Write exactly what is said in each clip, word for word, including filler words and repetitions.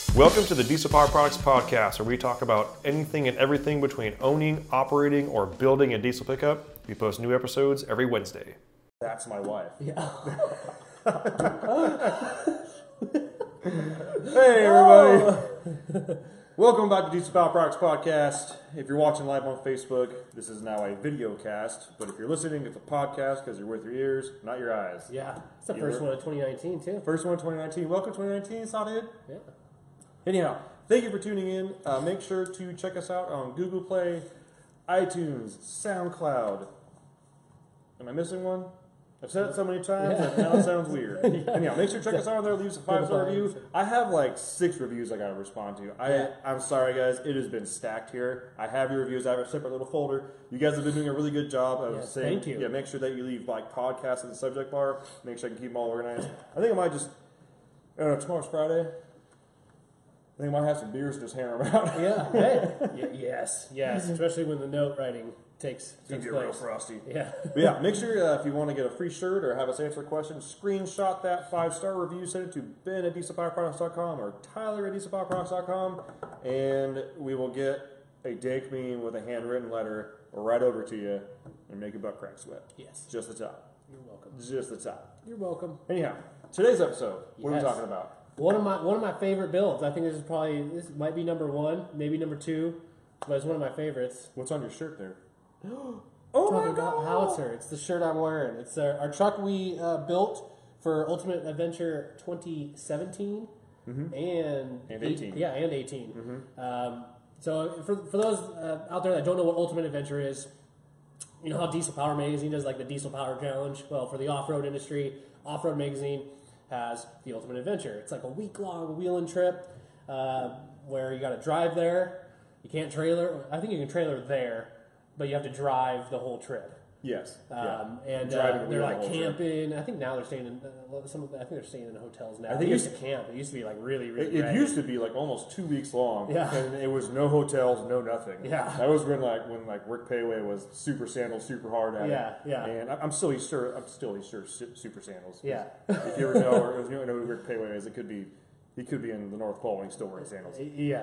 Welcome to the Diesel Power Products Podcast, where we talk about anything and everything between owning, operating, or building a diesel pickup. We post new episodes every Wednesday. That's my wife. Yeah. Hey, everybody. Welcome back to Diesel Power Products Podcast. If you're watching live on Facebook, this is now a video cast. But if you're listening, it's a podcast because you're with your ears, not your eyes. Yeah. It's the You first were- one of twenty nineteen, too. First one, twenty nineteen. Welcome, twenty nineteen, Salted. Yeah. Anyhow, thank you for tuning in. Uh, make sure to check us out on Google Play, iTunes, SoundCloud. Am I missing one? I've said it so many times Yeah. that now it sounds weird. Yeah. Anyhow, make sure to check us out on there. Leave us a five-star review. I have like six reviews I got to respond to. I, Yeah. I'm sorry, guys. It has been stacked here. I have your reviews. I have a separate little folder. You guys have been doing a really good job of Yeah, saying, thank you. yeah, make sure that you leave like podcasts in the subject bar. Make sure I can keep them all organized. I think I might just, I don't know, tomorrow's Friday. I think I might have some beers and just hammer them out. Yeah. Hey. Y- yes. Yes. Especially when the note writing takes, It's going takes to get real place. frosty. Yeah. But yeah, make sure uh, if you want to get a free shirt or have us answer a question, screenshot that five-star review, send it to Ben at diesel power products dot com or Tyler at diesel power products dot com, and we will get a dank meme with a handwritten letter right over to you and make your butt crack sweat. Yes. Just the top. You're welcome. Just the top. You're welcome. Anyhow, today's episode, what Yes. are we talking about? One of my one of my favorite builds. I think this is probably this might be number one, maybe number two, but it's one of my favorites. What's on your shirt there? Oh Oh Talking my about God! Howitzer. It's the shirt I'm wearing. It's our, our truck we uh, built for Ultimate Adventure twenty seventeen Mhm. and And eight- eighteen. Yeah, and eighteen. Mhm. Um, so for for those uh, out there that don't know what Ultimate Adventure is, you know how Diesel Power Magazine does like the Diesel Power Challenge. Well, for the off-road industry, Off-Road Magazine has the Ultimate Adventure. It's like a week-long wheeling trip uh, where you got to drive there. You can't trailer. I think you can trailer there, but you have to drive the whole trip. Yes. Um, yeah. And Driving uh, the they're wheel like the whole trip. camping. I think now they're staying in uh, some. Of the, I think they're staying in hotels now. I think they it- used to camp. It used to be like really, really. It, it ragged. used to be like almost two weeks long, Yeah. and it was no hotels, no nothing. Yeah. that was when like when like Rick Payway was super sandals, super hard at Yeah, it. yeah. And I- I'm still he's sure I'm still he's sure su- super sandals. Yeah. If you ever know or if you know who Rick Payway is, it could be he could be in the North Pole and he's still wearing sandals. Yeah.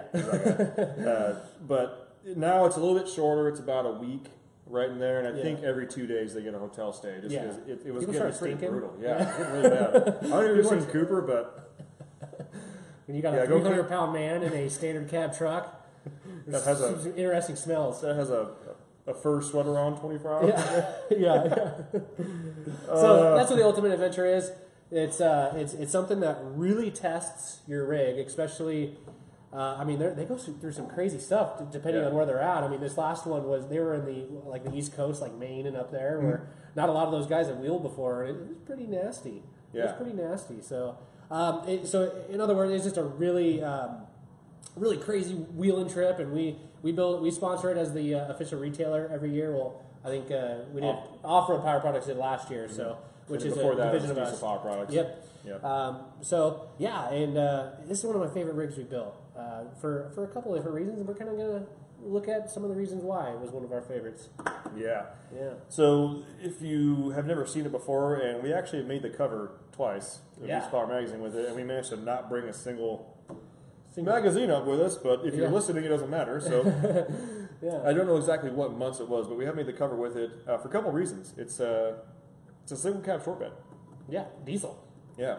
uh, but now it's a little bit shorter. It's about a week. Right in there, and I Yeah. think every two days they get a hotel stay just Yeah. because it, it was People getting start pretty stinking. brutal. Yeah, it was getting really bad. I don't even seen Cooper, but When you got Yeah, a go three hundred pound man in a standard cab truck, that has a some interesting smells. that has a a fur sweater on twenty-four hours. Yeah, yeah. yeah. Uh, So that's what the Ultimate Adventure is. It's uh, it's it's something that really tests your rig, especially. Uh, I mean, they're- they go through some crazy stuff d- depending Yeah. on where they're at. I mean, this last one was they were in the like the East Coast, like Maine and up there, where Mm-hmm. not a lot of those guys have wheeled before, and it, it was pretty nasty. It was Yeah. pretty nasty. So, um, it, so in other words, it's just a really, um, really crazy wheeling trip, and we we build we sponsor it as the uh, official retailer every year. Well, I think uh, we did Off- Off Road Power Products did last year, so which And is before a that, it was division of Diesel us. Power Products. Yep. Yep. Um, so yeah, and uh, this is one of my favorite rigs we built uh, for for a couple of different reasons, and we're kind of gonna look at some of the reasons why it was one of our favorites. Yeah. Yeah. So if you have never seen it before, and we actually made the cover twice of Yeah. Diesel Power Magazine with it, and we managed to not bring a single magazine up with us, but if you're Yeah. listening, it doesn't matter. So Yeah. I don't know exactly what months it was, but we have made the cover with it uh, for a couple of reasons. It's uh, it's a single cab short bed. Yeah. Diesel. Yeah.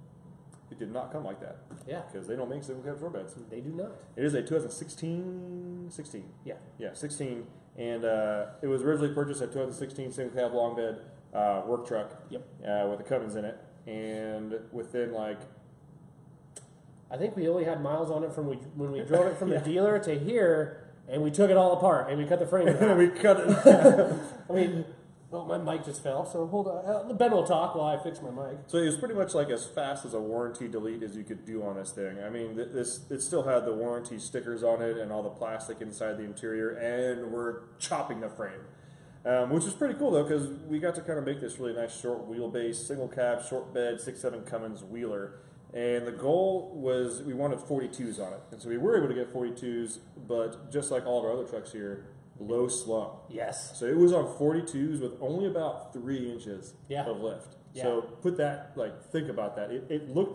It did not come like that Yeah. because they don't make single cab short beds. They do not. It is a twenty sixteen, sixteen. Yeah. Yeah, sixteen, and uh, it was originally purchased a twenty sixteen single cab long bed uh, work truck. Yep. Uh, with the Cummins in it, and within like I think we only had miles on it from we, when we drove it from Yeah. the dealer to here, and we took it all apart and we cut the frame. in half. we cut it. I mean, oh, my mic just fell. So hold on. Uh, Ben will talk while I fix my mic. So it was pretty much like as fast as a warranty delete as you could do on this thing. I mean, th- this it still had the warranty stickers on it and all the plastic inside the interior, and we're chopping the frame. Um, which is pretty cool though, because we got to kind of make this really nice short wheelbase, single cab, short bed, six seven Cummins wheeler. And the goal was we wanted forty-twos on it. And so we were able to get forty-twos, but just like all of our other trucks here, low slung. Yes. So it was on forty-twos with only about three inches Yeah. of lift. Yeah. So put that, like, think about that. It, it looked like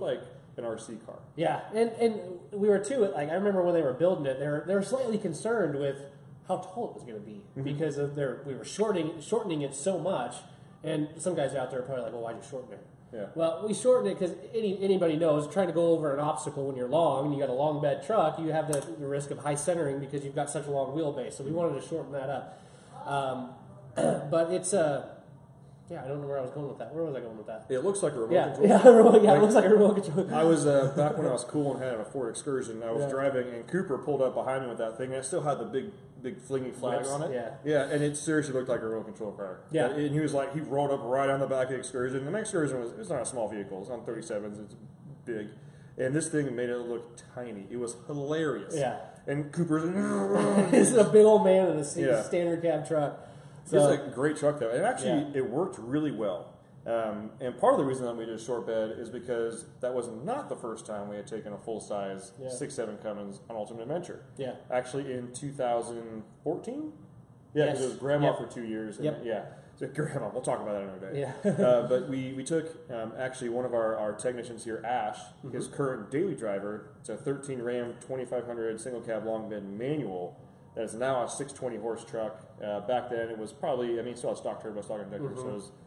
an R C car. Yeah, and and we were too. Like I remember when they were building it, they were they were slightly concerned with how tall it was going to be mm-hmm. because of their we were shortening shortening it so much. And some guys out there are probably like, well, why'd you shorten it? Yeah. Well, we shortened it because any, anybody knows trying to go over an obstacle when you're long and you got a long bed truck, you have the, the risk of high centering because you've got such a long wheelbase. So we wanted to shorten that up. Um, but it's uh, yeah, I don't know where I was going with that. Where was I going with that? It looks like a remote yeah, control. Yeah, remote, yeah, like, it looks like a remote control. I was uh, back when I was cool and had a Ford Excursion. I was yeah. driving and Cooper pulled up behind me with that thing, and it still had the big, big flingy flag Yes, on it. Yeah, yeah, and it seriously looked like a remote control car. Yeah, and he was like, he rolled up right on the back of the Excursion. And the Excursion was, it was not a small vehicle; it was on thirty-sevens. It's big, and this thing made it look tiny. It was hilarious. Yeah, and Cooper's this is a big old man in a yeah. standard cab truck. So, it's a great truck though, and actually yeah. it worked really well. Um, and part of the reason that we did a short bed is because that was not the first time we had taken a full-size yeah. six seven Cummins on Ultimate Adventure. Yeah. Actually, in two thousand fourteen? Yeah, because yes. it was Grandma yep. for two years. And yep. Yeah. So Grandma, we'll talk about that another day. Yeah. uh, but we, we took, um, actually, one of our, our technicians here, Ash, mm-hmm. his current daily driver. It's a thirteen Ram twenty-five hundred single-cab long bed manual that is now a six twenty horse truck. Uh, back then, it was probably, I mean, it still had stock turbo, stock injector, mm-hmm. so it was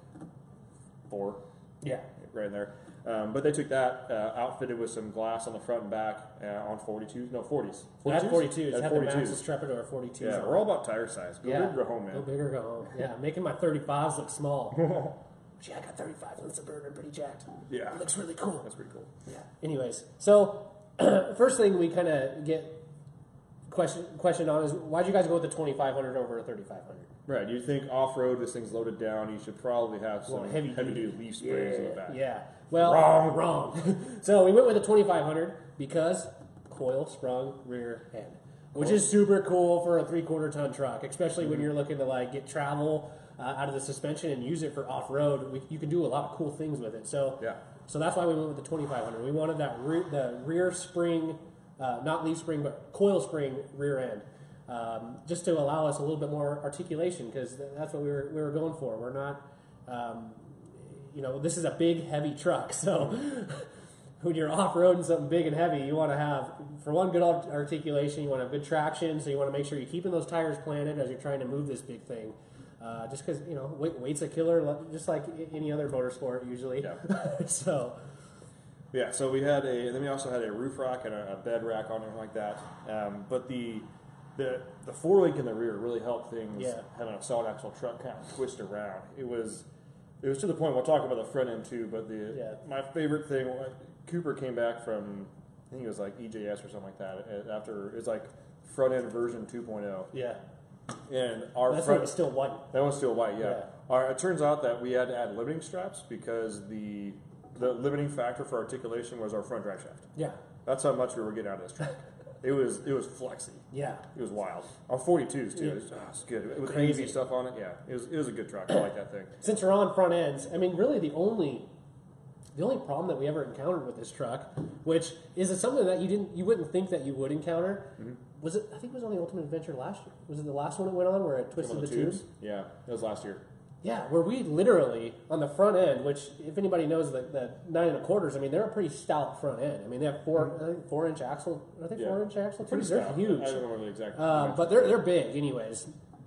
four. Yeah, right in there. Um, but they took that, uh, outfitted with some glass on the front and back uh, on forty-twos, no forties. That's forty-twos. Had the forty-twos. Maxxis Trepidor forty-twos. Yeah, we're all about tire size. Go yeah. big or go home, man. Go big or go home. Yeah, making my thirty-fives look small. But yeah, I got thirty-fives on the Suburban, pretty jacked. Yeah, it looks really cool. That's pretty cool. Yeah. Anyways, so first thing we kind of get question question on is why'd you guys go with the twenty-five hundred over a thirty-five hundred? Right. You think off road, this thing's loaded down. You should probably have some well, heavy, heavy duty leaf springs yeah, in the back. Yeah. Well, wrong, wrong. So we went with the twenty-five hundred because coil sprung rear end, which cool. is super cool for a three quarter ton truck, especially mm-hmm. when you're looking to like get travel uh, out of the suspension and use it for off road. You can do a lot of cool things with it. So yeah. So that's why we went with the twenty-five hundred. We wanted that re- the rear spring, uh, not leaf spring, but coil spring rear end. Um, just to allow us a little bit more articulation, because that's what we were we were going for. We're not, um, you know, this is a big, heavy truck. So when you're off-roading something big and heavy, you want to have, for one, good articulation. You want to have good traction, so you want to make sure you're keeping those tires planted as you're trying to move this big thing. Uh, just because, you know, weight, weight's a killer, just like any other motorsport usually. Yeah. so... Yeah, so we had a, then we also had a roof rack and a, a bed rack on it like that. Um, but the the the forelink in the rear really helped things yeah. having a solid axle truck kind of twist around. It was it was to the point, we'll talk about the front end too, but the yeah. my favorite thing, Cooper came back from, I think it was like E J S or something like that, after, it was like front end version two point oh. Yeah. And our That's front, one was still white. That one's still white, yeah. yeah. Our, it turns out that we had to add limiting straps because the the limiting factor for articulation was our front drive shaft. Yeah. That's how much we were getting out of this truck. It was it was flexy. Yeah. It was wild. Our forty-twos too. Yeah. It was, oh, it was good. With Crazy easy stuff on it. Yeah. It was it was a good truck. I like that thing. Since we're on front ends, I mean, really the only the only problem that we ever encountered with this truck, which is something that you didn't you wouldn't think that you would encounter, mm-hmm. was it? I think it was on the Ultimate Adventure last year. Was it the last one it went on where it twisted the, the tubes? tubes? Yeah, it was last year. Yeah, where we literally, on the front end, which, if anybody knows the, the nine and a quarters, I mean, they're a pretty stout front end. I mean, they have four, I think four inch axle. Are they yeah. four inch axle? Pretty they're stout. huge. I don't remember the exact. Um, but they're they're big, anyways.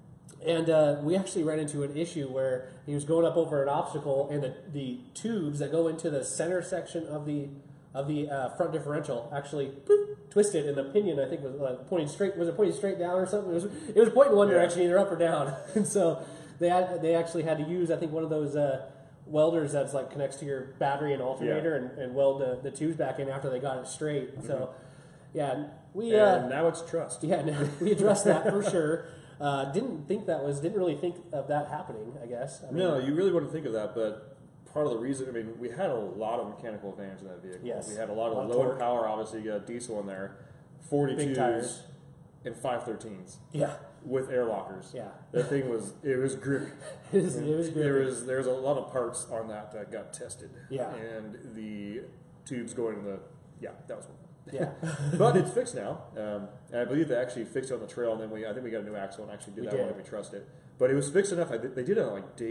And uh, we actually ran into an issue where he was going up over an obstacle, and the, the tubes that go into the center section of the of the uh, front differential actually boop, twisted, and the pinion, I think, was uh, pointing straight. Was it pointing straight down or something? It was it was pointing one yeah. direction, either up or down. And so they had, they actually had to use, I think, one of those uh, welders that's like connects to your battery and alternator, yeah. and, and weld the, the tubes back in after they got it straight. Mm-hmm. So yeah, we and uh, now it's trust. Yeah, no, we addressed that for sure. Uh, didn't think that was didn't really think of that happening. I guess. I mean, no, you really wouldn't think of that, but part of the reason, I mean, we had a lot of mechanical advantage in that vehicle. Yes. We had a lot of, a lot low of end power. Obviously, you got diesel in there, forty-twos and five thirteens. Yeah. With air lockers. Yeah. That thing was, it was grippy. it was, it was grippy. There was, there was a lot of parts on that that got tested. Yeah. And the tubes going in the, yeah, that was one. Yeah. But it's fixed now. Um, and I believe they actually fixed it on the trail, and then we, I think we got a new axle and actually did we that did. one and we trust it. But it was fixed enough. I, they did it on like day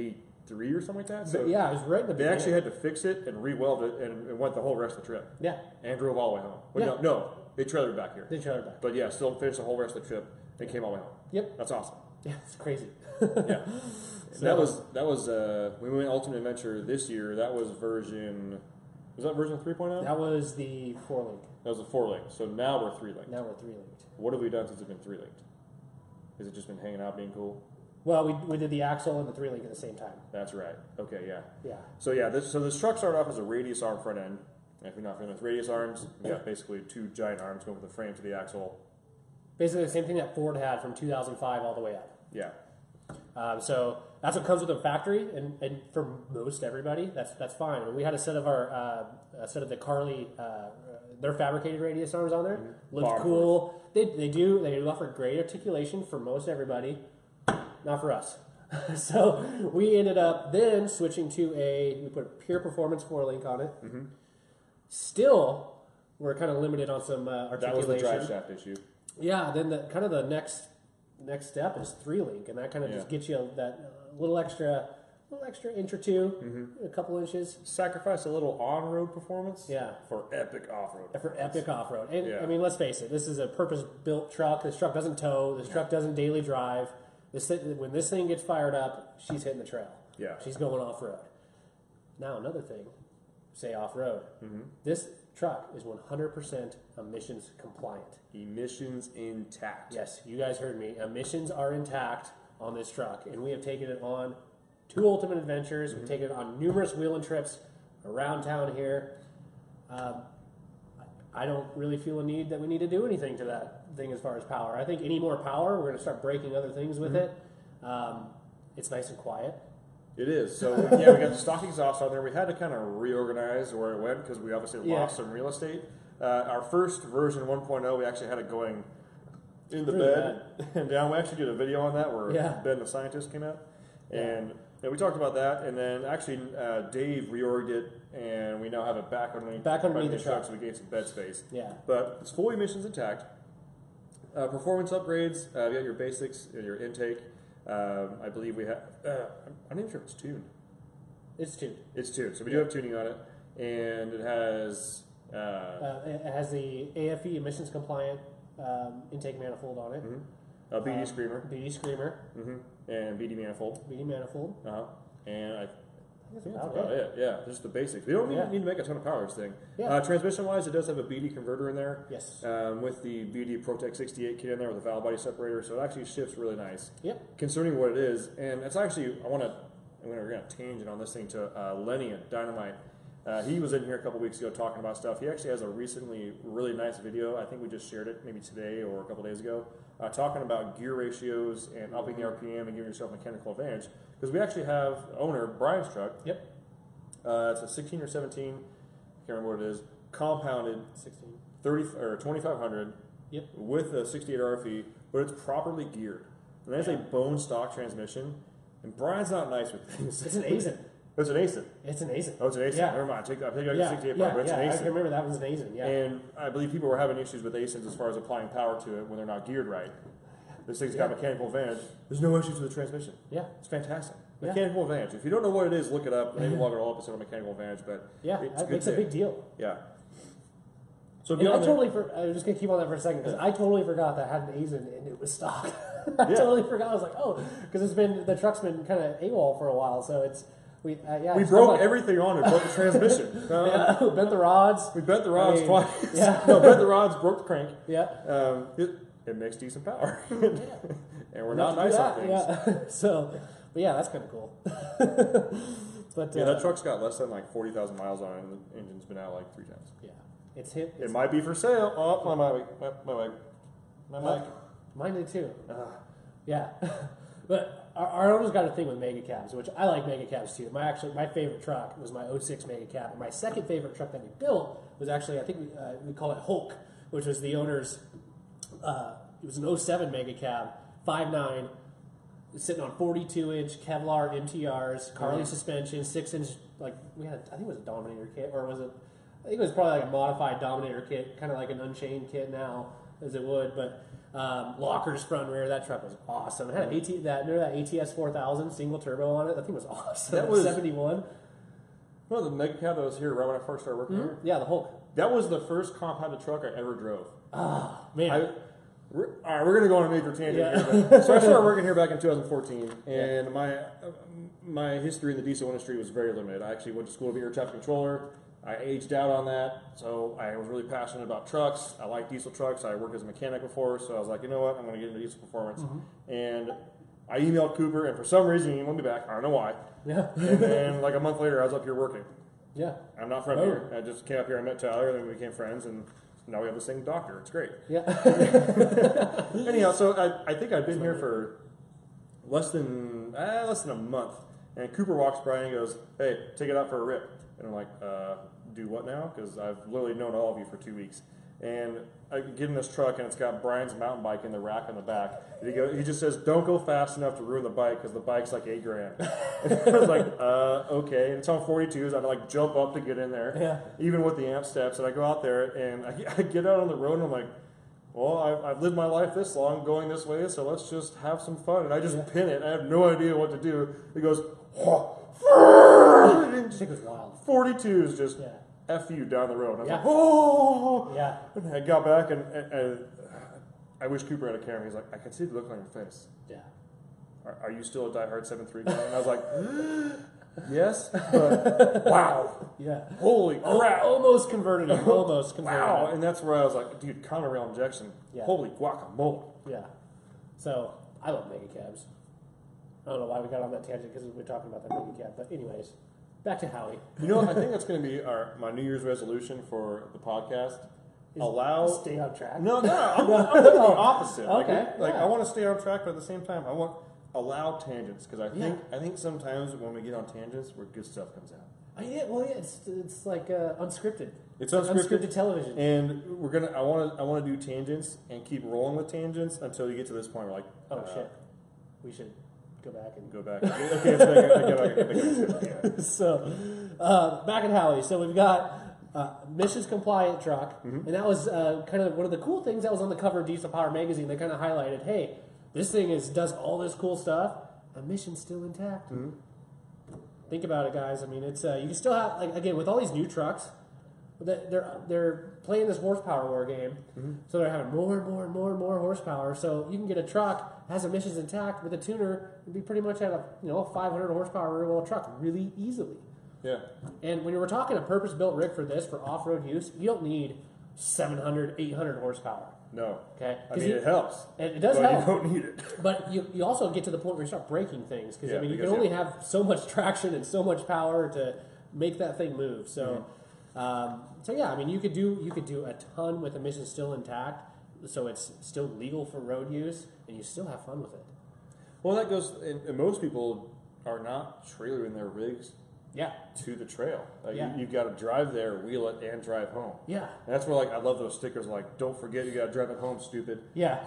three or something like that. So But yeah, it was right in the they beginning. actually had to fix it and re-weld it, and it went the whole rest of the trip. Yeah. And drove all the way home. Well, Yeah. no, no, they trailered back here. They trailered back. But yeah, still finished the whole rest of the trip. They came all the way home. Yep. That's awesome. Yeah, it's crazy. Yeah. So- that was that was uh, we went Ultimate Adventure this year. That was version. Was that version three point oh? That was the four link. That was a four link. So now we're three linked. Now we're three linked. What have we done since it's been three linked? Has it just been hanging out, being cool? Well, we, we did the axle and the three link at the same time. That's right. Okay, yeah. Yeah. So yeah, this so this truck started off as a radius arm front end. And if you're not familiar with radius arms, you got basically two giant arms going from the frame to the axle. Basically the same thing that Ford had from two thousand five all the way up. Yeah. Um, so that's what comes with the factory, and, and for most everybody, that's that's fine. I mean, we had a set of our uh, a set of the Carly, uh, their fabricated radius arms on there. Mm-hmm. Looked Bomb cool. They, they do they do offer great articulation for most everybody, not for us. So we ended up then switching to a we put a pure performance four link on it. Mm-hmm. Still, we're kind of limited on some uh, articulation. That was the drive shaft issue. Yeah, then the kind of the next next step is three link, and that kind of Yeah. just gets you that uh, little extra, little extra inch or 2 Mm-hmm. a couple inches Sacrifice a little on-road performance. Yeah. For epic off-road. for epic off road. And Yeah. I mean, let's face it, this is a purpose built truck. This truck doesn't tow. This truck doesn't daily drive. This thing, when this thing gets fired up, she's hitting the trail. Yeah. She's going off road. Now another thing, say off road. Mm-hmm. This truck is one hundred percent emissions compliant. Emissions intact. Yes, you guys heard me. Emissions are intact on this truck, and we have taken it on two Ultimate Adventures. Mm-hmm. We've taken it on numerous wheeling trips around town here. Um, I don't really feel a need that we need to do anything to that thing as far as power. I think any more power, we're going to start breaking other things with Mm-hmm. it. Um, it's nice and quiet. It is. So, yeah, we got the stock exhaust on there. We had to kind of reorganize where it went because we obviously Yeah. lost some real estate. Uh, our first version one point oh, we actually had it going in the Through the bed and down. We actually did a video on that where Yeah. Ben, the scientist, came out. Yeah. And yeah, we talked about that. And then actually uh, Dave reorged it, and we now have it back underneath, Back underneath the truck. so we gained some bed space. Yeah. But it's fully emissions intact. Uh, performance upgrades, uh, you got your basics, uh, your intake. Um, I believe we have, uh, I'm not even sure if it's tuned. It's tuned. It's tuned, so we do have tuning on it, and it has. Uh, Uh, it has the A F E emissions compliant um, intake manifold on it. mhm. A B D Um, screamer, B D screamer, hmm and B D manifold, B D manifold. uh-huh. and I That's think about that's about it. it. Yeah, just the basics. We don't need, Yeah. need to make a ton of power this thing. Yeah. Uh, transmission-wise, it does have a B D converter in there, Yes. um, with the B D Protec sixty-eight kit in there with a valve body separator, so it actually shifts really nice. Yep. Concerning what it is, and it's actually I want to I'm going to tangent on this thing to uh, Lenny at Dynamite. Uh, he was in here a couple weeks ago talking about stuff. He actually has a recently really nice video. I think we just shared it maybe today or a couple days ago, uh, talking about gear ratios and upping the R P M and giving yourself mechanical advantage. Because we actually have owner Brian's truck. Yep. Uh, it's a sixteen or seventeen, I can't remember what it is, compounded sixteen. thirty or twenty-five hundred Yep. with a sixty-eight R F E, but it's properly geared. And that's Yeah. a bone stock transmission. And Brian's not nice with things. It's an A S I N. It's an A S I N. It's an A S I N. Oh, it's an A S I N. Yeah. Never mind. Take that. I think I got Yeah, sixty-eight yeah, part, but it's yeah. an A I S I can N. remember that was an A S I N. Yeah. And I believe people were having issues with A S I Ns as far as applying power to it when they're not geared right. This thing's got Yeah. mechanical advantage. There's no issues with the transmission. yeah. It's fantastic. Yeah. Mechanical advantage. If you don't know what it is, look it up. Maybe log a whole episode on mechanical advantage, but Yeah. it's That good makes a thing. big deal. Yeah. So And I beyond that- totally, for, I was just gonna keep on that for a second because I totally forgot that I had an A S I N and it was stock. I Yeah. totally forgot. I was like, oh, because it's been the truck's been kind of AWOL for a while, so it's we uh, yeah. we it's broke like, everything on it. Broke the transmission. Uh, Yeah, bent the rods. We bent the rods I mean, twice. yeah. no, bent the rods, broke the crank. Yeah. Um, it, it makes decent power. And we're Enough not to do nice on that, things. Yeah. So, but yeah, that's kind of cool. But Yeah, uh, that truck's got less than like forty thousand miles on it, and the engine's been out like three times. yeah, it's hit. It It's, might be for sale. Oh, my mic. My, my mic. My mic. mine did too. Ah. Yeah, but our, our owner's got a thing with mega cabs, which I like mega cabs too. My actually my favorite truck was my oh six mega cab, and my second favorite truck that he built was actually I think we, uh, we call it Hulk, which was the owner's. Uh, it was an oh seven mega cab, five nine, sitting on forty-two inch Kevlar M T Rs, Carly Mhm. suspension, six inch. Like we had, I think it was a Dominator kit, or was it? I think it was probably like a modified Dominator kit, kind of like an Unchained kit now, as it would, but. Um, lockers front and rear. That truck was awesome. It had an AT, that remember that A T S four thousand single turbo on it. That thing was awesome. That was seventy-one. No, the Mega Cab that was here right when I first started working Mm-hmm. here. Yeah, the Hulk. That was the first compounded truck I ever drove. Ah, man. I, we're, all right, we're going to go on a major tangent Yeah. here. But, so I started working here back in two thousand fourteen, and my uh, my history in the diesel industry was very limited. I actually went to school to be an air traffic controller. I aged out on that, so I was really passionate about trucks. I like diesel trucks. I worked as a mechanic before, so I was like, you know what, I'm going to get into diesel performance. Mm-hmm. And I emailed Cooper, and for some reason he emailed me back. I don't know why. Yeah. And then like a month later, I was up here working. Yeah. I'm not from Oh. here. I just came up here and met Tyler, and then we became friends, and now we have this thing, Doctor. It's great. Yeah. Anyhow, so I, I think I've been here for less than uh, less than a month, and Cooper walks by and he goes, "Hey, take it out for a rip." And I'm like, uh, "Do what now?" Because I've literally known all of you for two weeks. And I get in this truck, and it's got Brian's mountain bike in the rack on the back. And he go, he just says, "Don't go fast enough to ruin the bike because the bike's like eight grand." And I was like, uh, "Okay." And it's on forty-twos. I like jump up to get in there, Yeah. even with the amp steps. And I go out there, and I, I get out on the road, and I'm like, well, I've, I've lived my life this long going this way, so let's just have some fun. And I just Yeah. pin it. I have no idea what to do. It goes, I think it was wild. forty-twos just Yeah. F you down the road. I was Yeah. like, oh! Yeah. And I got back, and, and, and I wish Cooper had a camera. He's like, I can see the look on your face. Yeah. Are, are you still a diehard seven three guy? And I was like, yes, but wow. Yeah. Holy Al- crap. Almost converted him. Almost converted Wow. him. And that's where I was like, dude, counter rail injection. Yeah. Holy guacamole. Yeah. So, I love mega cabs. I don't know why we got on that tangent because we're talking about that mega cab. But anyways, back to Howie. You know, I think that's going to be our my New Year's resolution for the podcast. Allow Stay on track. no, no, I'm, I'm doing the opposite. Like, Okay, like yeah. I want to stay on track, but at the same time, I want allow tangents because I think Yeah. I think sometimes when we get on tangents, where good stuff comes out. Oh, yeah, well, yeah, it's, it's like uh, unscripted. It's Like unscripted. unscripted television. And we're gonna. I want to. I want to do tangents and keep rolling with tangents until you get to this point. Where like, Oh, uh, shit. We should go back and go back. Okay, let's make it. Make it, make it, make it yeah. so, uh, back at Howie. So we've got uh, emissions compliant truck, Mm-hmm. and that was uh, kind of one of the cool things that was on the cover of Diesel Power magazine. They kind of highlighted, hey, this thing is does all this cool stuff. Emissions still intact. Mm-hmm. Think about it, guys. I mean, it's uh, you can still have like again with all these new trucks. They're they're, they're playing this horsepower war game, Mm-hmm. so they're having more and more and more and more horsepower. So you can get a truck has emissions intact with a tuner and be pretty much at a you know five hundred horsepower rear wheel truck really easily. Yeah. And when we're talking a purpose built rig for this for off road use, you don't need seven hundred, eight hundred horsepower. No. Okay, I 'Cause mean, you- it helps. And it does but help. you don't need it. But you, you also get to the point where you start breaking things because Yeah, I mean you because, can only yeah. have so much traction and so much power to make that thing move. So, Mm-hmm. um, so yeah, I mean you could do you could do a ton with emissions still intact, so it's still legal for road use, and you still have fun with it. Well, that goes. And, and most people are not trailering their rigs Yeah, to the trail. Like Yeah. you, you've got to drive there, wheel it, and drive home. yeah, And that's where like I love those stickers. Like, don't forget you got to drive it home, stupid. yeah,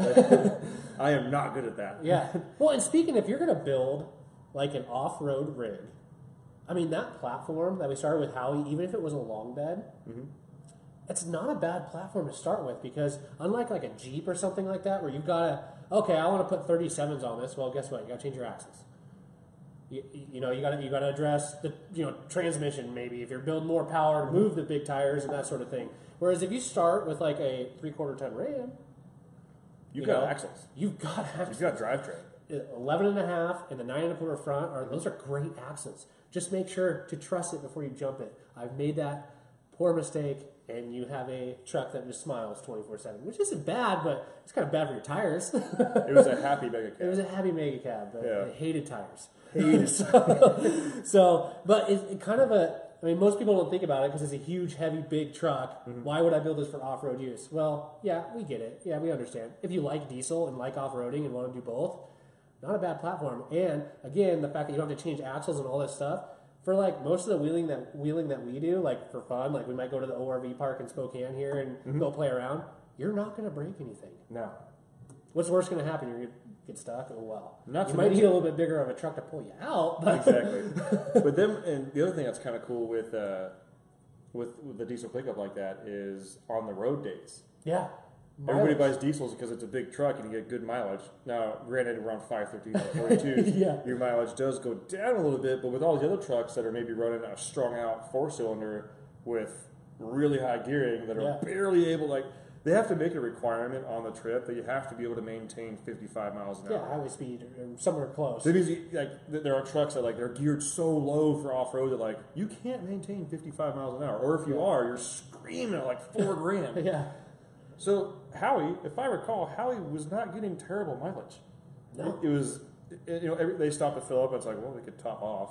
I am not good at that. yeah. Well, and speaking, if you're gonna build like an off-road rig, I mean that platform that we started with Howie, even if it was a long bed. Mm-hmm. It's not a bad platform to start with because unlike like a Jeep or something like that where you've got to, okay, I want to put thirty-sevens on this. Well, guess what? You got to change your axles. You, you know, you got to you got to address the you know transmission maybe if you're building more power to move the big tires and that sort of thing. Whereas if you start with like a three quarter ton Ram, You've you got know, axles. You've got axles. You've got drivetrain. eleven and a half and the nine and a quarter front are those are great axles. Just make sure to trust it before you jump it. I've made that poor mistake, and you have a truck that just smiles twenty-four seven, which isn't bad, but it's kind of bad for your tires. It was a happy mega cab. It was a happy mega cab, but Yeah. it hated tires. Hated. so, so, but it's it kind of a. I mean, most people don't think about it because it's a huge, heavy, big truck. Mm-hmm. Why would I build this for off-road use? Well, yeah, we get it. Yeah, we understand. If you like diesel and like off-roading and want to do both, not a bad platform. And again, the fact that you don't have to change axles and all this stuff for like most of the wheeling that wheeling that we do, like for fun, like we might go to the O R V park in Spokane here and Mm-hmm. go play around. You're not going to break anything. No. What's worse going to happen? You're going to get stuck. Oh well. Not you to might mention- need a little bit bigger of a truck to pull you out. But Exactly. But then, and the other thing that's kind of cool with, uh, with with the diesel pickup like that is on the road days. yeah. Everybody Mileage. buys diesels because it's a big truck and you get good mileage. Now, granted, we're on five fifteen or forty-twos. Yeah. Your mileage does go down a little bit, but with all these other trucks that are maybe running a strung out four cylinder with really high gearing that are Yeah. barely able, like, they have to make a requirement on the trip that you have to be able to maintain fifty-five miles an Yeah, hour. highway speed or somewhere close. So it means, you- like, th- there are trucks that, like, they're geared so low for off-road that, like, you can't maintain fifty-five miles an hour. Or if you Yeah. are, you're screaming at, like, four grand. Yeah. So Howie, if I recall, Howie was not getting terrible mileage. No. It, it was, it, you know, every, they stopped to fill up. And it's like, well, we could top off,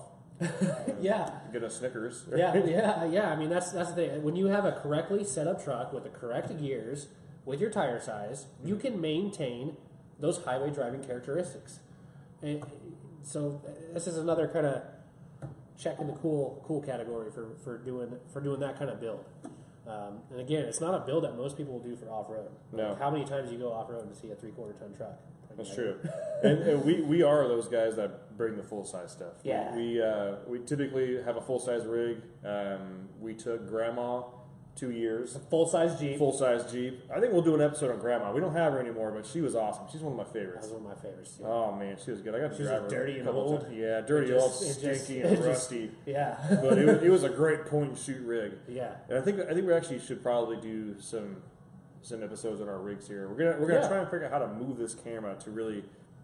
Yeah. get a Snickers. Yeah, yeah, yeah. I mean, that's that's the thing. When you have a correctly set up truck with the correct gears, with your tire size, you can maintain those highway driving characteristics. And so this is another kind of check in the cool cool category for, for doing for doing that kind of build. Um, and again, it's not a build that most people will do for off road. No. Like, how many times do you go off road to see a three quarter ton truck? That's true. and, and we, we are those guys that bring the full size stuff. Yeah. We we, uh, we typically have a full size rig. Um, we took Grandma two years. Full size Jeep. Full size Jeep. I think we'll do an episode on Grandma. We don't have her anymore, but she was awesome. She's one of my That favorites. was one of my favorites. Too. Oh man, she was good. I got to She was drive like her dirty a and couple old. times. Yeah, dirty, It just- old, it just- stinky, it and just- rusty. Yeah. But it was, it was a great point and shoot rig. Yeah. And I think I think we actually should probably do some some episodes on our rigs here. We're gonna we're gonna Yeah. try and figure out how to move this camera to really.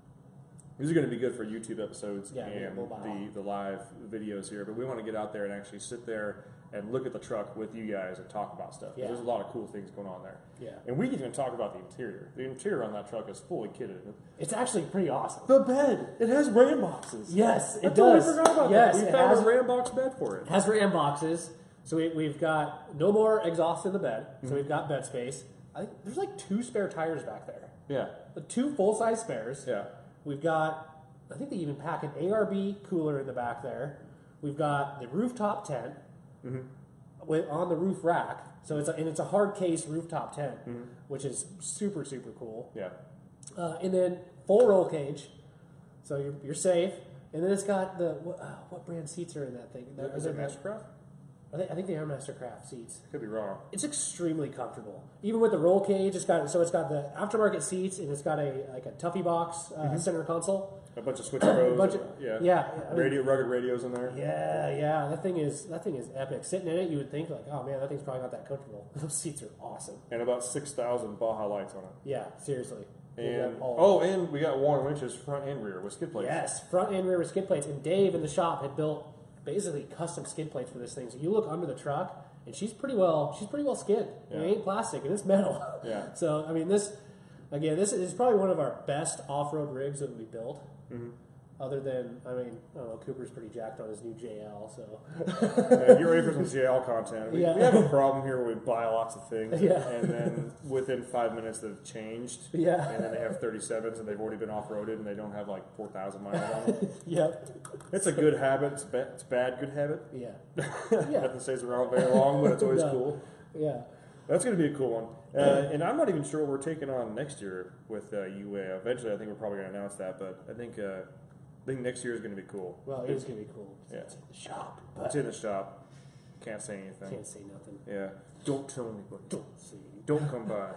These are going to be good for YouTube episodes Yeah, yeah, and mobile. the, the live videos here, but we want to get out there and actually sit there and look at the truck with you guys and talk about stuff. 'Cause Yeah. There's a lot of cool things going on there. Yeah. And we can even talk about the interior. The interior on that truck is fully kitted. It's actually pretty awesome. The bed, it has ram boxes. Yes, it I totally does. forgot about Yes, that. We it found has- a ram box bed for it. It has ram boxes, so we, we've got no more exhaust in the bed. So Mm-hmm. we've got bed space. I think there's like two spare tires back there. Yeah, The two full size spares. yeah. We've got, I think they even pack an A R B cooler in the back there. We've got the rooftop tent Mm-hmm. with on the roof rack. So it's a, and it's a hard case rooftop tent, Mm-hmm. which is super super cool. Yeah. Uh, and then full roll cage, so you're, you're safe. And then it's got the what, uh, what brand seats are in that thing? Are Is there- it Mastercraft? I think, I think they are Mastercraft seats. Could be wrong. It's extremely comfortable, even with the roll cage. It's got so it's got the aftermarket seats and it's got a like a Tuffy box uh, center console. A bunch of switch pros. A bunch of- yeah. yeah, I mean- Radio, rugged radios in there. Yeah, yeah, that thing is that thing is epic. Sitting in it, you would think like, oh man, that thing's probably not that comfortable. Those seats are awesome. And about six thousand Baja lights on it. Yeah, seriously. We've And got all- oh, and we got Warren winches front and rear with skid plates. yes, front and rear with skid plates. And Dave in the shop had built basically custom skid plates for this thing. So you look under the truck, and she's pretty well she's pretty well skinned. Yeah. It ain't plastic, and it's metal. Yeah. So I mean, this again, this is probably one of our best off-road rigs that we built. Mm-hmm. Other than, I mean, I don't know, Cooper's pretty jacked on his new J L, so Yeah, get ready for some J L content. We, Yeah. we have a problem here where we buy lots of things, Yeah. and then within five minutes they've changed. Yeah. And then they have thirty-sevens, and they've already been off-roaded, and they don't have like four thousand miles on them. yep, It's a good habit. It's, ba- it's bad good habit. yeah, yeah, Nothing stays around very long, but it's always No. cool. yeah. That's going to be a cool one. Uh, and I'm not even sure what we're taking on next year with uh, U A. Eventually, I think we're probably going to announce that, but I think uh, I think next year is going to be cool. Well, it is gonna be cool. Yeah. It's in the shop, It's but in the shop. Can't say anything. can't say nothing. Yeah. Don't tell anybody. Don't see. Don't come by.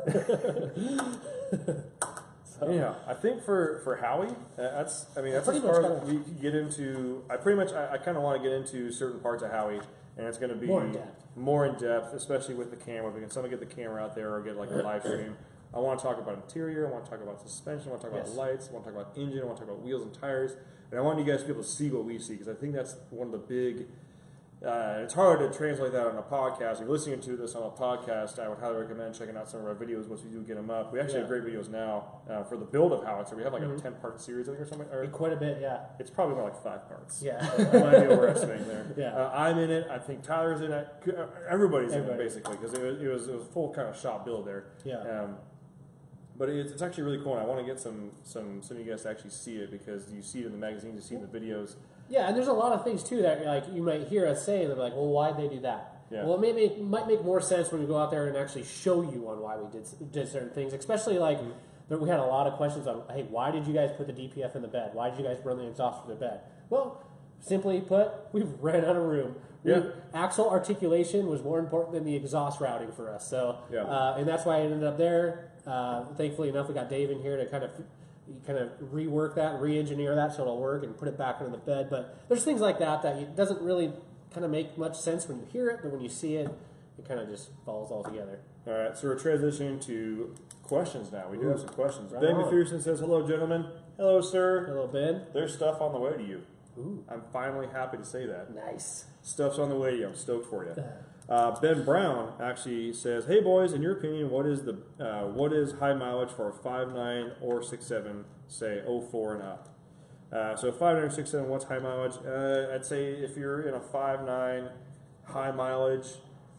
Yeah, I think for for Howie, uh, that's I mean that's Pretty as far much as we can get into. I pretty much I, I kind of want to get into certain parts of Howie, and it's going to be More in depth. more in depth, especially with the camera. If we can someone get the camera out there or get like a live stream. I want to talk about interior. I want to talk about suspension. I want to talk Yes. about lights. I want to talk about engine. I want to talk about wheels and tires. And I want you guys to be able to see what we see because I think that's one of the big. Uh, it's hard to translate that on a podcast. If you're listening to this on a podcast, I would highly recommend checking out some of our videos once we do get them up. We actually have Yeah. great videos now uh, for the build of Howitzer. We have like Mhm. a ten-part series, I think, or something. Or Quite a bit, yeah, it's probably more like five parts. yeah, I might be overestimating there. Yeah. Uh, I'm in it. I think Tyler's in it. C- uh, Everybody's in it, Everybody. basically, because it was, it, was, it was a full kind of shop build there. yeah. Um, but it's, it's actually really cool, and I want to get some, some, some of you guys to actually see it because you see it in the magazines, you see it in the videos. Yeah, and there's a lot of things too that like you might hear us say, and they're like, "Well, why'd they do that?" Yeah. Well, it may make, might make more sense when we go out there and actually show you on why we did did certain things. Especially like Mm-hmm. there, we had a lot of questions on, "Hey, why did you guys put the D P F in the bed? Why did you guys run the exhaust through the bed?" Well, simply put, we've ran out of room. We, Yeah. Axle articulation was more important than the exhaust routing for us. So, Yeah. uh, and that's why I ended up there. Uh, thankfully enough, we got Dave in here to kind of kind of rework that, re-engineer that so it'll work and put it back into the bed. But there's things like that that it doesn't really kind of make much sense when you hear it, but when you see it, it kind of just falls all together. All right, so we're transitioning to questions now. We do Ooh. have some questions. Right Ben on. McPherson says, hello, gentlemen. Hello, sir. Hello, Ben. There's stuff on the way to you. Ooh, I'm finally happy to say that. nice. Stuff's on the way to you. I'm stoked for you. Uh, Ben Brown actually says, "Hey boys, in your opinion, what is the uh, what is high mileage for a five nine or six seven, say oh four and up?" Uh, so five nine or six seven, what's high mileage? Uh, I'd say if you're in a five nine, high mileage.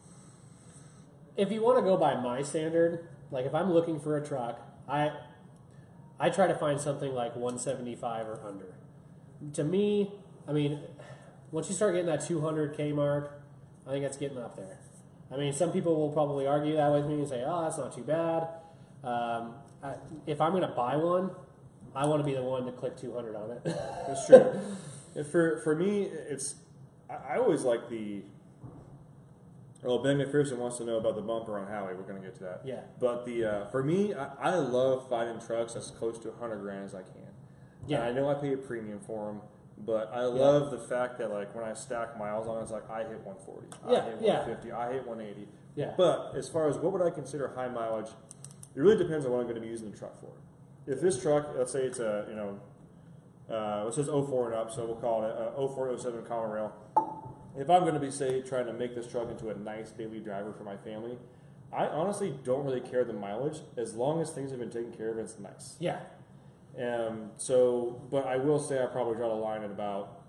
If you want to go by my standard, like if I'm looking for a truck, I I try to find something like one seventy-five or under. To me, I mean, once you start getting that two hundred K mark, I think that's getting up there. I mean, some people will probably argue that with me and say, "Oh, that's not too bad." Um, I, if I'm going to buy one, I want to be the one to click two hundred on it. That's true. And for for me, it's I, I always like the. Well, Ben McPherson wants to know about the bumper on Howie. We're going to get to that. Yeah. But the uh, for me, I, I love finding trucks as close to a hundred grand as I can. Yeah. And I know I pay a premium for them, but I love the fact that like when I stack miles on it, it's like I hit one forty, Yeah, I hit yeah. one fifty, I hit one eighty. Yeah. But as far as what would I consider high mileage, it really depends on what I'm going to be using the truck for. If this truck, let's say it's a you know, uh, it says oh four and up, so we'll call it a oh four oh seven common rail. If I'm going to be, say, trying to make this truck into a nice daily driver for my family, I honestly don't really care the mileage as long as things have been taken care of and it's nice. Yeah. Um, so, but I will say I probably draw the line at about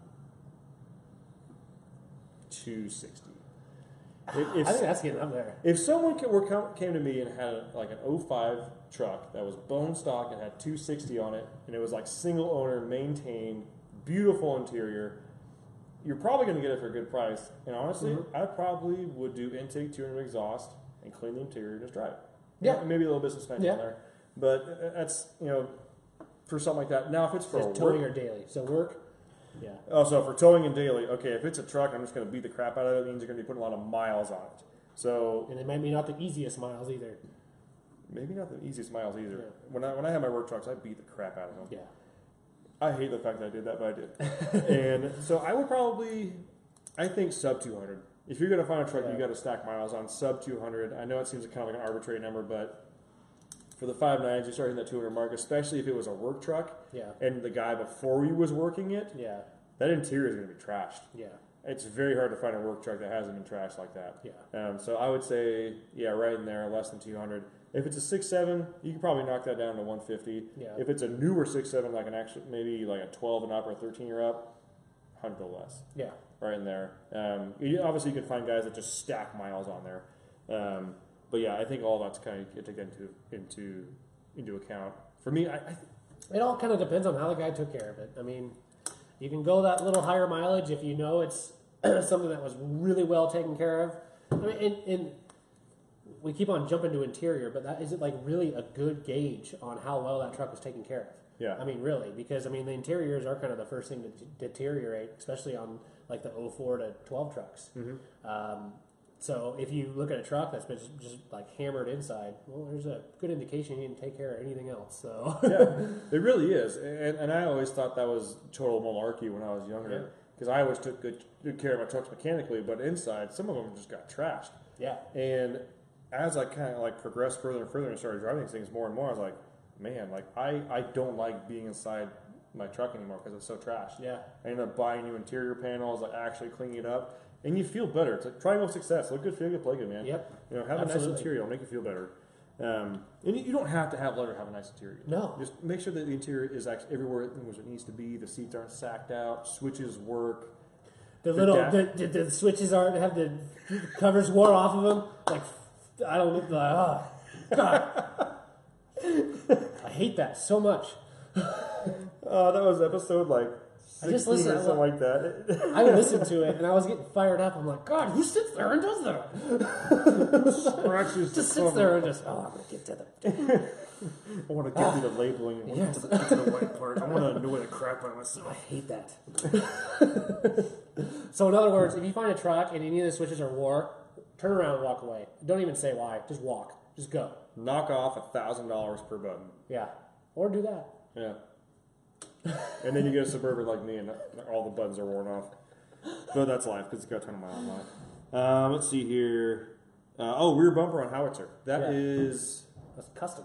two sixty. If, if, I think that's getting up there. if someone came, were, come- came to me and had like an oh five truck that was bone stock and had two sixty on it, and it was like single owner, maintained, beautiful interior, you're probably going to get it for a good price. And honestly, Mhm. I probably would do intake, tune, and exhaust, and clean the interior and just drive it. Yeah. Maybe a little bit of suspension Yeah. there. But uh, that's, you know, for something like that. Now, if it's for It's a work, towing or daily. So work, yeah. oh, so for towing and daily, okay, if it's a truck, I'm just going to beat the crap out of it. It means you're going to be putting a lot of miles on it. So And it might be not the easiest miles either. maybe not the easiest miles either. Yeah. When I when I had my work trucks, I beat the crap out of them. Yeah. I hate the fact that I did that, but I did. And so I would probably, I think sub two hundred. If you're going to find a truck Yeah. you got to stack miles on, sub two hundred. I know it seems kind of like an arbitrary number, but for the five nines, you start hitting that two hundred mark, especially if it was a work truck Yeah. and the guy before you was working it, Yeah. that interior is going to be trashed. Yeah. It's very hard to find a work truck that hasn't been trashed like that. Yeah. Um, so I would say, yeah, right in there, less than two hundred. If it's a six seven, you can probably knock that down to one fifty. Yeah. If it's a newer six seven, like an actual, maybe like a twelve and up or a thirteen or up, one hundred or less. Yeah. Right in there. Um, you, obviously, you can find guys that just stack miles on there. Um, but yeah, I think all that's kind of taken into into into account. For me, I, I It all kind of depends on how the guy took care of it. I mean, you can go that little higher mileage if you know it's something that was really well taken care of. I mean, and, and we keep on jumping to interior, but that isn't like really a good gauge on how well that truck was taken care of. Yeah. I mean, really, because I mean, the interiors are kind of the first thing to d- deteriorate, especially on like the oh four to twelve trucks. Mm-hmm. Um, so if you look at a truck that's been just, just like hammered inside, well, there's a good indication he didn't take care of anything else. So yeah, it really is. And, and I always thought that was total malarkey when I was younger. Because I always took good, good care of my trucks mechanically, but inside, some of them just got trashed. yeah, And as I kind of like progressed further and further and started driving these things more and more, I was like, man, like I, I don't like being inside my truck anymore because it's so trashed. yeah, I ended up buying new interior panels, like actually cleaning it up, and you feel better. It's like triangle of success. Look good, feel good, play good, man. yep. You know, have a Absolutely. nice interior. It'll make you feel better. Um, and you you don't have to have leather have a nice interior. No. Just make sure that the interior is actually everywhere it it needs to be. The seats aren't sacked out. Switches work. The The little dash- the, the, the switches aren't have the covers wore off of them. Like I don't look like oh god, I hate that so much. Uh, that was episode like I just listened or something like that. I listened to it and I was getting fired up. I'm like, God, who sits there and does that? Scratches Just the sits there cover. and just, oh, I'm gonna get to the. I want to get through the labeling. I want Yes. to get to the white part. I want to annoy the crap out of I myself. hate that. So in other words, if you find a truck and any of the switches are wore, turn around and walk away. Don't even say why. Just walk. Just go. Knock off a thousand dollars per button. Yeah. Or do that. Yeah. And then you get a Suburban like me, and all the buttons are worn off. But that's life because it's got a ton of miles on it. Um, let's see here. Uh, oh, rear bumper on howitzer. That Yeah. is. That's custom.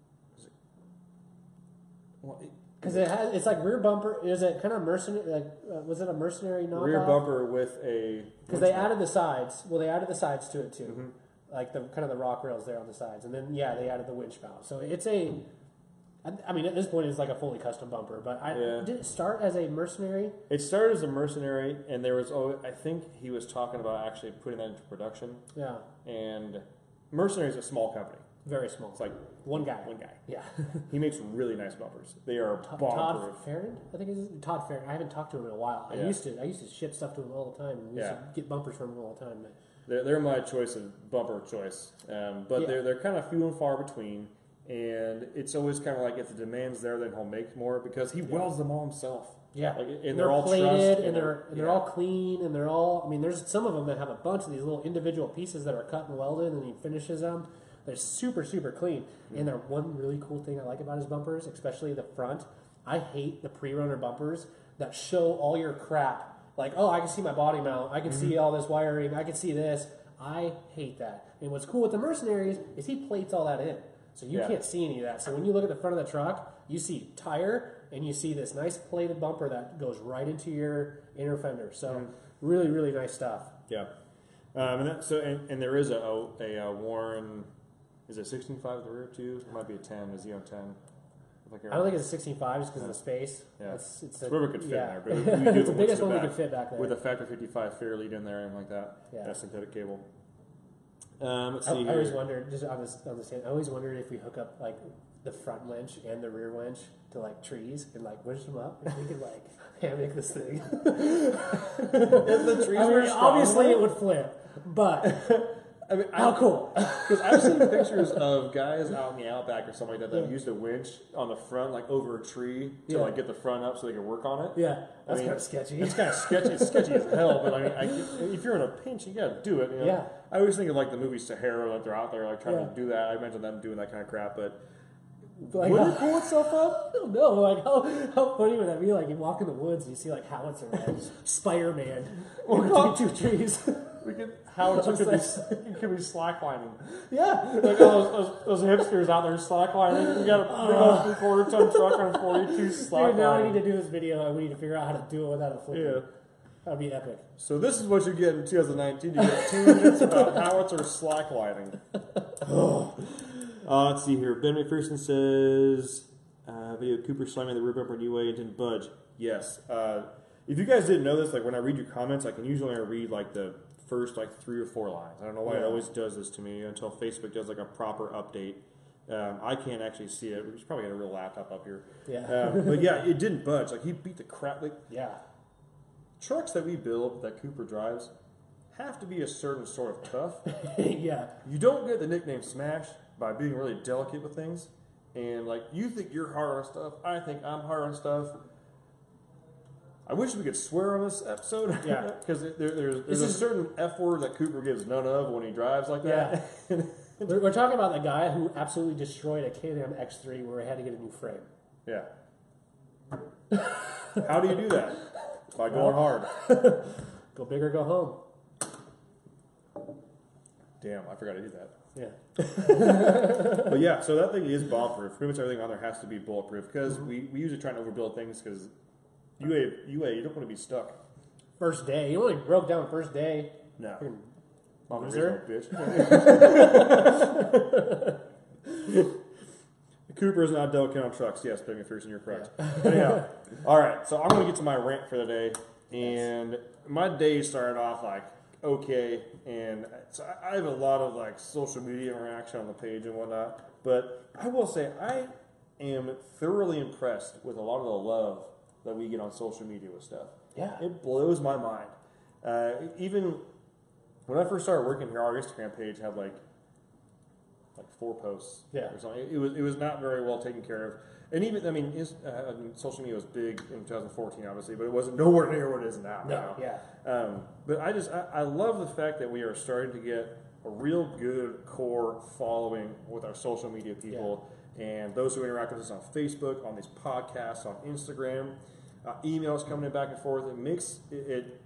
Well, it- Because it has, it's like rear bumper. Is it kind of mercenary? Like, uh, was it a mercenary knockoff? rear bumper with a. Because they added the sides. Well, they added the sides to it too, like the kind of the rock rails there on the sides, and then yeah, they added the winch mount. So it's a. I- I mean, at this point, it's like a fully custom bumper. But I Yeah. did it start as a mercenary? It started as a mercenary, and there was. Oh, I think he was talking about actually putting that into production. Yeah, And mercenary is a small company. very small. It's like One guy. one guy. Yeah. He makes really nice bumpers. They are Todd bomb-proof. Farron, I think is Todd Farron. I haven't talked to him in a while. I Yeah. used to. I used to ship stuff to him all the time. And we used Yeah. to get bumpers from him all the time. But They're, they're my choice of bumper choice, um, but Yeah. they're they're kind of few and far between. And it's always kind of like if the demand's there, then he'll make more because he welds them all himself. yeah, Like, and they're, they're all plated trussed, and they're and they're yeah. all clean and they're all. I mean, there's some of them that have a bunch of these little individual pieces that are cut and welded, and he finishes them. They're super super clean. And they're one really cool thing I like about his bumpers, especially the front. I hate the pre-runner bumpers that show all your crap. Like, oh, I can see my body mount. I can see all this wiring. I can see this. I hate that. And what's cool with the Mercenaries is he plates all that in. So you Yeah. can't see any of that. So when you look at the front of the truck, you see tire and you see this nice plated bumper that goes right into your inner fender. So really, really nice stuff. Yeah. Um, and that, so and, and there is a a, a, uh Warren, is it sixteen five at the rear too? It might be a ten, a Xeon ten. Like I don't think it's a sixteen-five just because of the space. Yeah. It's, it's, It's wherever it could fit yeah. in there, but we do it's the it biggest once one we back could fit back there. with a factor fifty-five fair lead in there and like that. Yeah. That synthetic cable. Um, let's I, see I always here. wondered, just on this, on this hand, I always wondered if we hook up like the front winch and the rear winch to like trees and like winch them up, and we could like hammock this thing. If the trees I were mean, strong obviously enough- it would flip, but I mean, how I, cool! Because I've seen pictures of guys out in the outback or something like that that Yeah. used a winch on the front, like over a tree, to Yeah. like get the front up so they could work on it. Yeah, that's mean, kind of sketchy. It's kind of sketchy. It's sketchy as hell, but I mean, I, if you're in a pinch, you got to do it. You know? Yeah. I always think of like the movie Sahara, like they're out there like trying Yeah. to do that. I imagine them doing that kind of crap, but Like, would how- it pull itself up? I don't know. Like, how, how funny would that be? Like, you walk in the woods and you see like howitzer man, Spider Man, Well, between two trees. We could how it could be What's it could be slacklining. Yeah, Like all those, those, those hipsters out there slacklining. You got a big old three quarter ton truck on a forty-two dude. Now I need slacklining. to do this video and we need to figure out how to do it without a flip. Yeah. That'd be epic. So this is what you get in two thousand nineteen. You get two minutes about howitzer slacklining. Uh, let's see here. Ben McPherson says, uh, video of Cooper slamming the rear bumper new way and didn't budge. Yes. Uh, if you guys didn't know this, like when I read your comments, I can usually only read like the first like three or four lines. I don't know why it Yeah. always does this to me until Facebook does like a proper update. Um, I can't actually see it. We've probably got a real laptop up here. Yeah. Um, but yeah, it didn't budge. Like he beat the crap. Like Yeah. trucks that we build that Cooper drives have to be a certain sort of tough. Yeah. You don't get the nickname Smash by being really delicate with things. And like you think you're hard on stuff, I think I'm hard on stuff. I wish we could swear on this episode. Yeah. Because there, there's, there's This a is- certain F word that Cooper gives none of when he drives like that. We're, we're talking about the guy who absolutely destroyed a Can-Am X three where he had to get a new frame. Yeah. How do you do that? By going hard. Go big or go home. Damn, I forgot to do that. Yeah. But yeah, so that thing is bomb proof. Pretty much everything on there has to be bulletproof because Mm-hmm. we, we usually try to overbuild things because U A, U A, you don't want to be stuck. First day. You only broke down first day. No. Freaking Mama loser. bitch. Cooper is not delicate on trucks. Yes, Big McPherson, you're correct. Anyhow, all right, so I'm going to get to my rant for the day. And my day started off like okay, and so I I have a lot of like social media interaction on the page and whatnot. But I will say I am thoroughly impressed with a lot of the love that we get on social media with stuff. Yeah. It blows my mind. Uh, even when I first started working here, our Instagram page had like like four posts. Yeah. Or something. It, it was it was not very well taken care of. And even, I mean, is, uh, I mean, social media was big in twenty fourteen, obviously, but it wasn't nowhere near what it is now. No, yeah. Um, but I just, I, I love the fact that we are starting to get a real good core following with our social media people and those who interact with us on Facebook, on these podcasts, on Instagram, uh, emails coming in back and forth. It makes it, it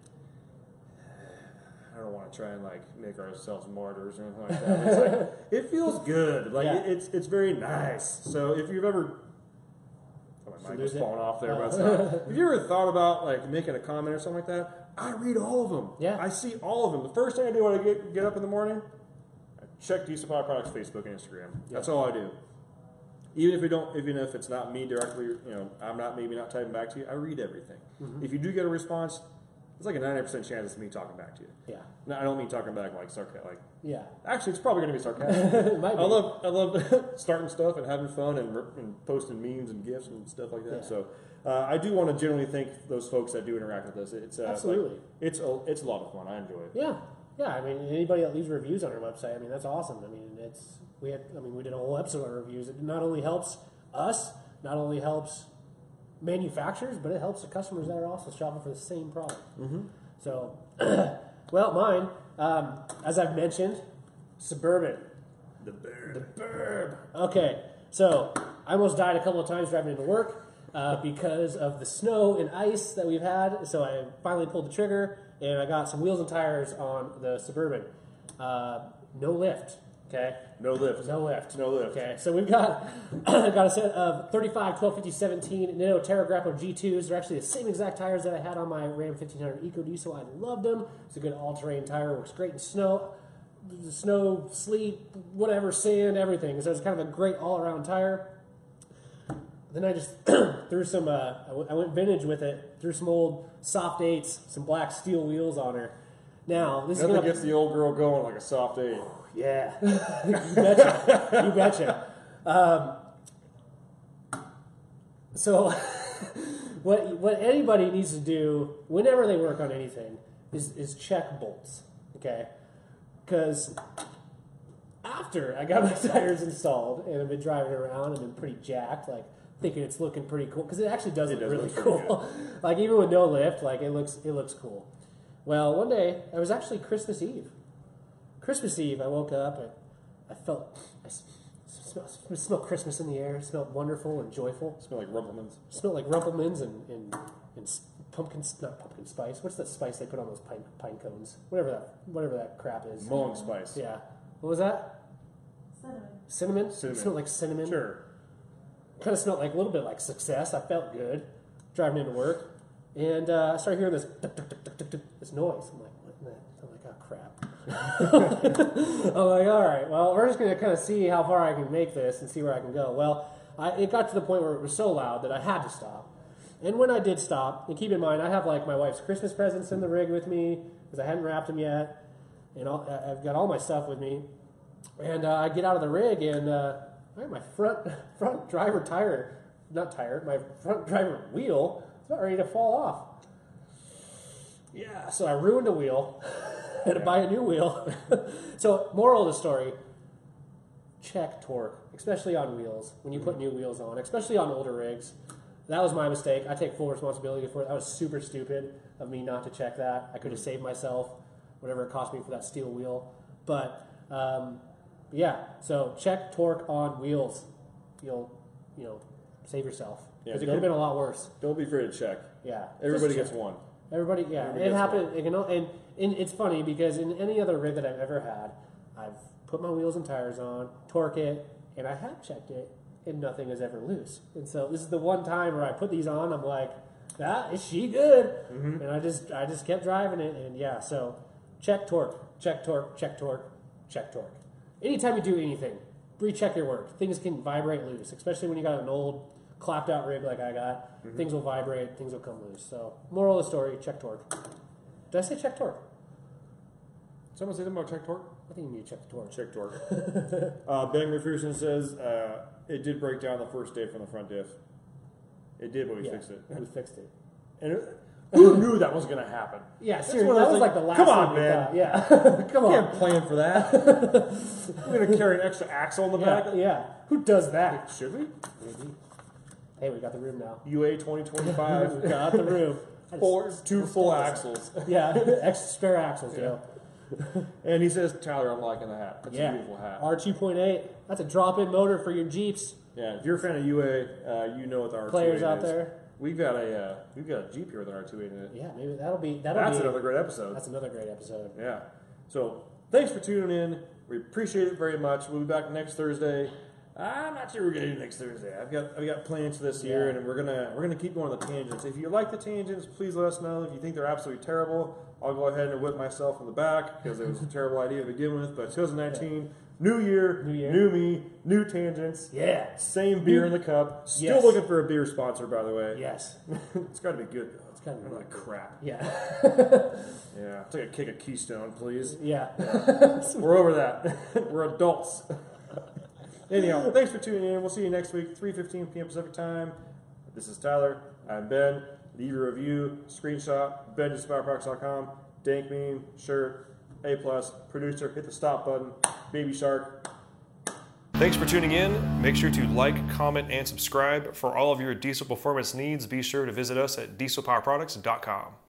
I don't want to try and like make ourselves martyrs or anything like that. It's like, it feels good. Like Yeah. it, it's it's very nice. So if you've ever oh, my mic was lose it? falling off there, Oh. but it's not. If you ever thought about like making a comment or something like that, I read all of them. Yeah. I see all of them. The first thing I do when I get get up in the morning, I check Diesel Power Products Facebook and Instagram. That's all I do. Even if we don't, even if it's not me directly, you know, I'm not maybe not typing back to you. I read everything. Mm-hmm. If you do get a response, it's like a ninety percent chance it's me talking back to you. Yeah. No, I don't mean talking back like sarcastic. Like Yeah. actually, it's probably going to be sarcastic. It might be. I love I love starting stuff and having fun and, and posting memes and gifs and stuff like that. Yeah. So uh, I do want to generally thank those folks that do interact with us. It's uh, Absolutely. like, it's a it's a lot of fun. I enjoy it. Yeah, yeah. I mean, anybody that leaves reviews on our website, I mean, that's awesome. I mean, it's we had. I mean, we did a whole episode on reviews. It not only helps us, not only helps manufacturers, but it helps the customers that are also shopping for the same product. Mm-hmm. So, well, mine, um, as I've mentioned, Suburban. The bear. The Burb. Okay, so I almost died a couple of times driving into work uh, because of the snow and ice that we've had. So I finally pulled the trigger and I got some wheels and tires on the Suburban. Uh, no lift. Okay. No lift. No lift. No lift. Okay, so we've got got a set of thirty-five, twelve fifty, seventeen Nitto Terra Grappler G twos. They're actually the same exact tires that I had on my Ram fifteen hundred Eco Diesel. I loved them. It's a good all-terrain tire. Works great in snow, snow, sleet, whatever, sand, everything. So it's kind of a great all-around tire. Then I just threw some, uh, I, w- I went vintage with it, threw some old soft eights, some black steel wheels on her. Now, this Nothing is gonna, gets the old girl going like a soft eight. yeah, you betcha, you betcha. Um, so, what what anybody needs to do whenever they work on anything is is check bolts, okay? Because after I got my tires installed and I've been driving around and been pretty jacked, like thinking it's looking pretty cool because it actually does It look does really look pretty cool. Like even with no lift, like it looks it looks cool. Well, one day it was actually Christmas Eve. Christmas Eve, I woke up and I felt I s- smelled, it smelled Christmas in the air. It smelled wonderful and joyful. Smell like Rumplemans. It smelled like Rumplemans and, and, and s- pumpkin, not pumpkin spice. What's that spice they put on those pine, pine cones? Whatever that whatever that crap is. Mulling spice. Yeah. What was that? Cinnamon. Cinnamon? Cinnamon. It smelled like cinnamon. Sure. Kind of smelled like a little bit like success. I felt good driving into work. And uh, I started hearing this tuk, tuk, tuk, tuk, tuk, tuk, this noise. I'm like, what in that? I'm like, oh, crap. I'm like, all right, well, we're just going to kind of see how far I can make this and see where I can go. Well, I, it got to the point where it was so loud that I had to stop. And when I did stop, and keep in mind, I have like my wife's Christmas presents in the rig with me because I hadn't wrapped them yet. And all, I've got all my stuff with me. And uh, I get out of the rig and uh, my front front driver tire, not tire, my front driver wheel is about ready to fall off. Yeah, so I ruined a wheel. Had to buy a new wheel. So, moral of the story, check torque, especially on wheels, when you put new wheels on, especially on older rigs. That was my mistake. I take full responsibility for it. That was super stupid of me not to check that. I could have saved myself whatever it cost me for that steel wheel. But, um, yeah, so check torque on wheels. You'll, you know, save yourself. Yeah, Because it could have don't- been a lot worse. Don't be afraid to check. Yeah. Everybody Just gets one. Everybody, yeah, Everybody it gets happened. It can, and, and it's funny because in any other rig that I've ever had, I've put my wheels and tires on, torque it, and I have checked it, and nothing is ever loose. And so this is the one time where I put these on. I'm like, ah, is she good? Mm-hmm. And I just, I just kept driving it, and yeah. So check torque, check torque, check torque, check torque. Anytime you do anything, recheck your work. Things can vibrate loose, especially when you got an old clapped out rig like I got. Mm-hmm. Things will vibrate, things will come loose. So, moral of the story, check torque. Did I say check torque? Someone say something about check torque? I think you need to check the torque. Check torque. uh, Ben McPherson says uh, it did break down the first day from the front diff. It did, but we yeah, fixed it. We fixed it. And it, who knew that was going to happen? Yeah, That's seriously, one of that those was things- like the last Come on, one we man. thought. Yeah, come I on. can't plan for that. We're going to carry an extra axle in the Yeah, back. yeah. Who does that? Should we? Maybe. Hey, we got the room now. U A twenty twenty-five. We got the room. Four, two full axles. Yeah, extra spare axles, yeah. And he says, Tyler, I'm liking the hat. That's Yeah. a beautiful hat. R two point eight. That's a drop-in motor for your Jeeps. Yeah, if you're a fan of U A, uh, you know what the R two eighty Players out is. there. We've got a uh, we've got a Jeep here with an R two eighty in it. Yeah, maybe that'll be that'll That's be another great episode. That's another great episode. Yeah. So thanks for tuning in. We appreciate it very much. We'll be back next Thursday. I'm not sure we're gonna do next Thursday. I've got I've got plans for this year, Yeah. and we're gonna we're gonna keep going on the tangents. If you like the tangents, please let us know. If you think they're absolutely terrible, I'll go ahead and whip myself in the back because it was a terrible idea to begin with. But twenty nineteen, new year, New year. new me, new tangents. Yeah. Same beer in the cup. Still Yes. looking for a beer sponsor, by the way. Yes. It's got to be good though. It's gotta be not good. crap. Yeah. Yeah, take a kick of Keystone, please. Yeah. We're over that. We're adults. Anyhow, thanks for tuning in. We'll see you next week, three fifteen p.m. Pacific time. This is Tyler. I'm Ben. Leave a review, screenshot, ben just power products dot com, dank meme, shirt, A plus, producer, hit the stop button, baby shark. Thanks for tuning in. Make sure to like, comment, and subscribe. For all of your diesel performance needs, be sure to visit us at diesel power products dot com.